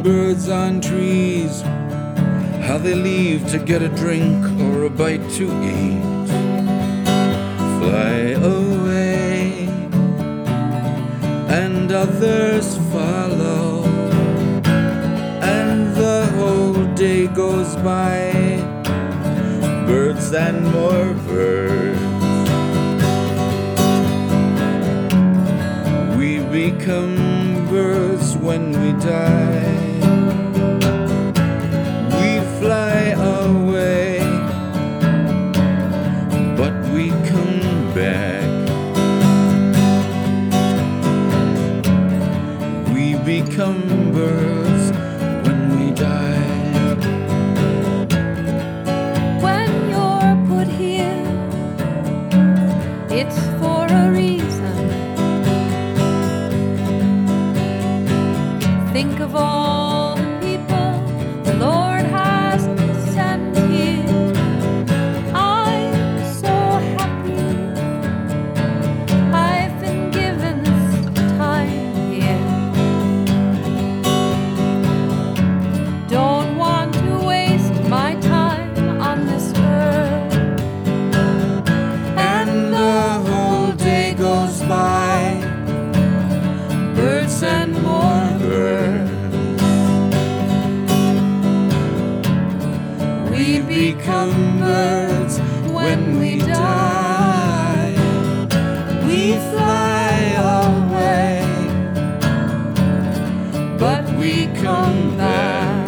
birds on trees, how they leave to get a drink or a bite to eat. Fly away, and others follow, and the whole day goes by. Birds and more birds. We become birds when we die. We fly away, but we come back. We become birds when we die. When you're put here, it's for a reason. Think of all the people the Lord has sent here. I'm so happy I've been given this time here. Don't want to waste my time on this earth. And the whole day goes by. Birds and more birds. We become birds when we die. We fly away, but we come back.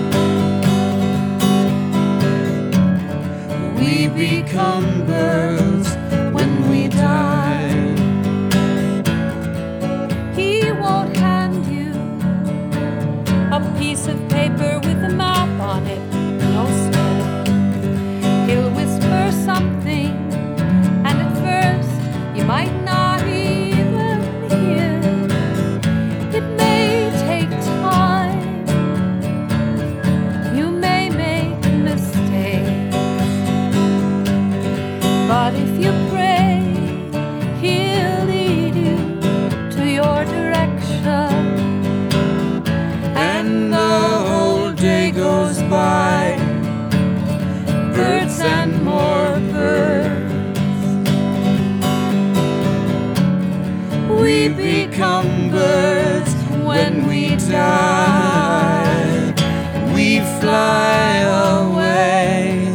We become birds when we die. He won't hand you a piece of paper with a map on it. No, sir. He'll whisper something, and at first you might not even hear. It may take time. You may make mistakes. But if you pray, He'll lead you to your direction. And the whole day goes by. Birds and more birds. We become birds when we die. We fly away,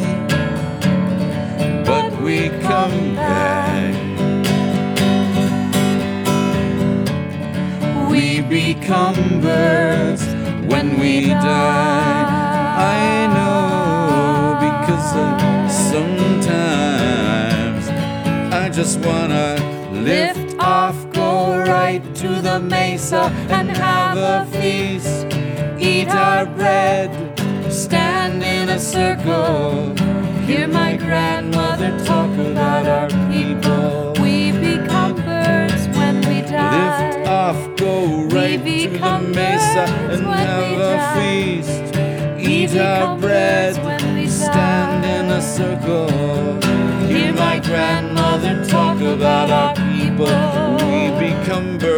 but we come back. We become birds when we die. I know, because sometimes I just wanna lift off, go right to the mesa and have a feast. Eat our bread, stand in a circle, hear my grandmother talk about our people. We become birds when we die. Lift off, go right to the become mesa birds and when have we a die. feast. Eat our become bread, birds when we stand die. in a circle, hear my grandmother talk about our people. We become birds